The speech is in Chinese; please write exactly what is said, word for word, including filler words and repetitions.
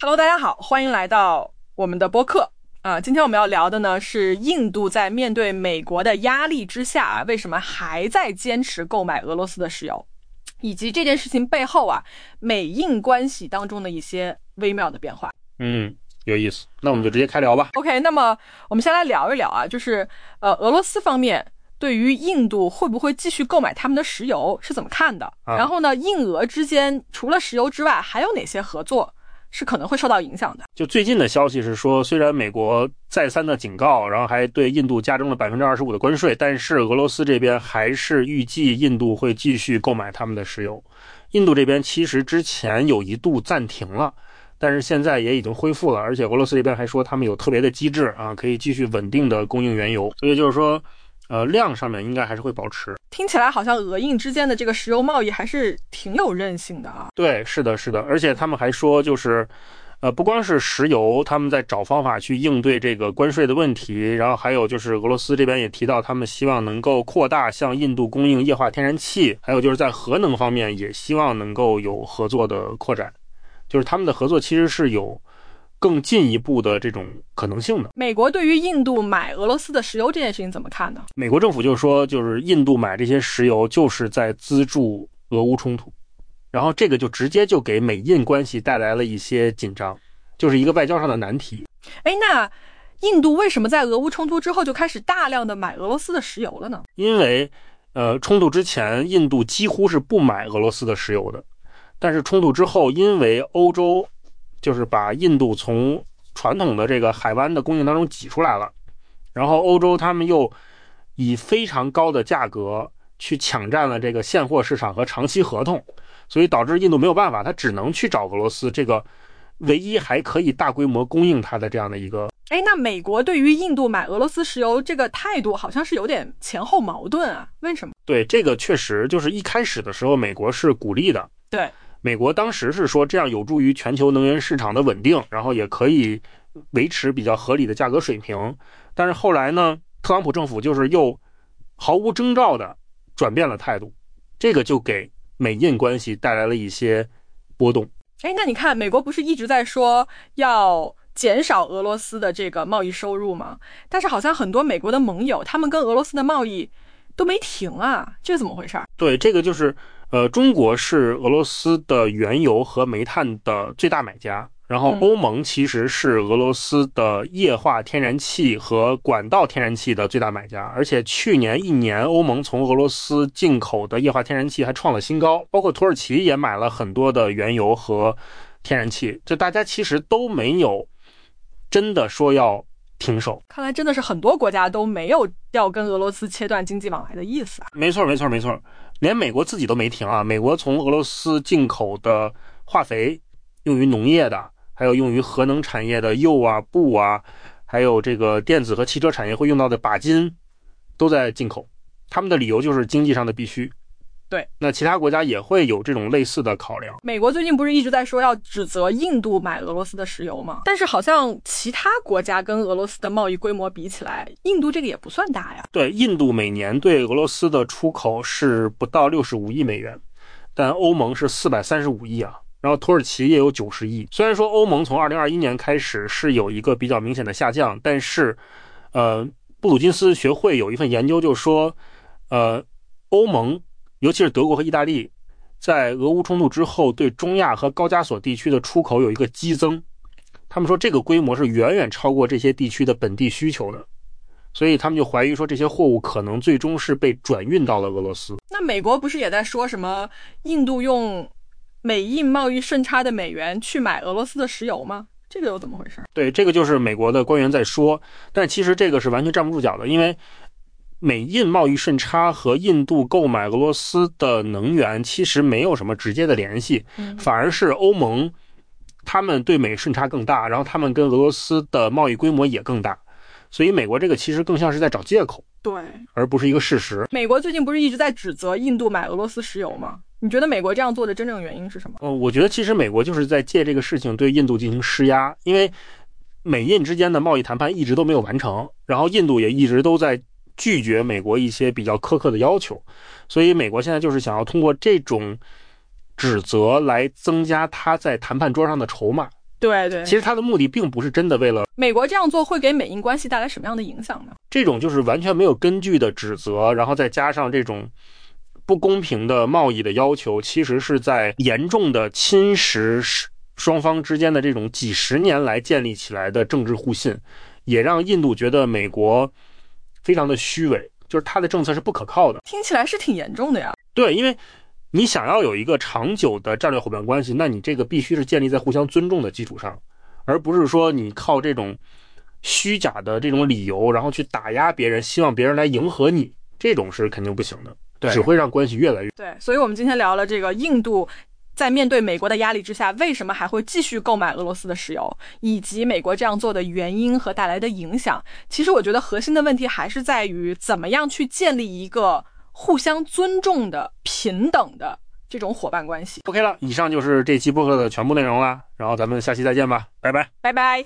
Hello， 大家好，欢迎来到我们的播客啊、呃。今天我们要聊的呢是印度在面对美国的压力之下、啊，为什么还在坚持购买俄罗斯的石油，以及这件事情背后啊美印关系当中的一些微妙的变化。 嗯，有意思。那我们就直接开聊吧。 OK， 那么我们先来聊一聊啊，就是呃俄罗斯方面对于印度会不会继续购买他们的石油是怎么看的？啊、然后呢，印俄之间除了石油之外，还有哪些合作是可能会受到影响的？ 就最近的消息是说，虽然美国再三的警告，然后还对印度加征了 百分之二十五 的关税，但是俄罗斯这边还是预计印度会继续购买他们的石油。印度这边其实之前有一度暂停了，但是现在也已经恢复了，而且俄罗斯这边还说他们有特别的机制啊，可以继续稳定的供应原油，所以就是说呃，量上面应该还是会保持。 听起来好像俄印之间的这个石油贸易还是挺有韧性的啊。 对，是的，是的，而且他们还说就是，呃，不光是石油，他们在找方法去应对这个关税的问题，然后还有就是俄罗斯这边也提到，他们希望能够扩大向印度供应液化天然气，还有就是在核能方面也希望能够有合作的扩展，就是他们的合作其实是有更进一步的这种可能性的。 美国对于印度买俄罗斯的石油这件事情怎么看呢？ 美国政府就说，就是印度买这些石油就是在资助俄乌冲突，然后这个就直接就给美印关系带来了一些紧张，就是一个外交上的难题。 哎，那印度为什么在俄乌冲突之后就开始大量的买俄罗斯的石油了呢？ 因为呃，冲突之前印度几乎是不买俄罗斯的石油的，但是冲突之后，因为欧洲就是把印度从传统的这个海湾的供应当中挤出来了，然后欧洲他们又以非常高的价格去抢占了这个现货市场和长期合同，所以导致印度没有办法，他只能去找俄罗斯这个唯一还可以大规模供应它的这样的一个。 哎，那美国对于印度买俄罗斯石油这个态度好像是有点前后矛盾啊，为什么？ 对，这个确实就是一开始的时候美国是鼓励的。 对， 美国当时是说这样有助于全球能源市场的稳定，然后也可以维持比较合理的价格水平。但是后来呢，特朗普政府就是又毫无征兆的转变了态度，这个就给美印关系带来了一些波动。 哎，那你看美国不是一直在说要减少俄罗斯的这个贸易收入吗？但是好像很多美国的盟友他们跟俄罗斯的贸易都没停啊，这怎么回事？ 对，这个就是呃，中国是俄罗斯的原油和煤炭的最大买家，然后欧盟其实是俄罗斯的液化天然气和管道天然气的最大买家，而且去年一年欧盟从俄罗斯进口的液化天然气还创了新高，包括土耳其也买了很多的原油和天然气，这大家其实都没有真的说要停手。 看来真的是很多国家都没有要跟俄罗斯切断经济往来的意思啊。 没错没错没错，连美国自己都没停啊！美国从俄罗斯进口的化肥，用于农业的，还有用于核能产业的铀啊、钚啊，还有这个电子和汽车产业会用到的钯金，都在进口。他们的理由就是经济上的必须。 对， 那其他国家也会有这种类似的考量。 美国最近不是一直在说要指责印度买俄罗斯的石油吗？但是好像其他国家跟俄罗斯的贸易规模比起来，印度这个也不算大呀。 对，印度每年对俄罗斯的出口是不到六十五亿美元，但欧盟是四百三十五亿啊，然后土耳其也有九十亿。虽然说欧盟从二零二一年开始是有一个比较明显的下降，但是呃，布鲁金斯学会有一份研究就说，呃，欧盟尤其是德国和意大利在俄乌冲突之后对中亚和高加索地区的出口有一个激增，他们说这个规模是远远超过这些地区的本地需求的，所以他们就怀疑说这些货物可能最终是被转运到了俄罗斯。 那美国不是也在说什么印度用美印贸易顺差的美元去买俄罗斯的石油吗？这个又怎么回事？ 对，这个就是美国的官员在说，但其实这个是完全站不住脚的，因为美印贸易顺差和印度购买俄罗斯的能源其实没有什么直接的联系，反而是欧盟他们对美顺差更大，然后他们跟俄罗斯的贸易规模也更大，所以美国这个其实更像是在找借口， 对， 而不是一个事实。 美国最近不是一直在指责印度买俄罗斯石油吗？你觉得美国这样做的真正原因是什么？ 呃，我觉得其实美国就是在借这个事情对印度进行施压，因为美印之间的贸易谈判一直都没有完成，然后印度也一直都在拒绝美国一些比较苛刻的要求，所以美国现在就是想要通过这种指责来增加他在谈判桌上的筹码， 对对， 其实他的目的并不是真的为了。 美国这样做会给美英关系带来什么样的影响呢？ 这种就是完全没有根据的指责，然后再加上这种不公平的贸易的要求，其实是在严重的侵蚀双方之间的这种几十年来建立起来的政治互信，也让印度觉得美国非常的虚伪，就是他的政策是不可靠的。 听起来是挺严重的呀。 对，因为你想要有一个长久的战略伙伴关系，那你这个必须是建立在互相尊重的基础上，而不是说你靠这种虚假的这种理由，然后去打压别人，希望别人来迎合你，这种是肯定不行的，对，只会让关系越来越。 对，所以我们今天聊了这个印度在面对美国的压力之下，为什么还会继续购买俄罗斯的石油，以及美国这样做的原因和带来的影响。其实我觉得核心的问题还是在于怎么样去建立一个互相尊重的平等的这种伙伴关系。 OK 了，以上就是这期播客的全部内容了，然后咱们下期再见吧，拜拜拜拜。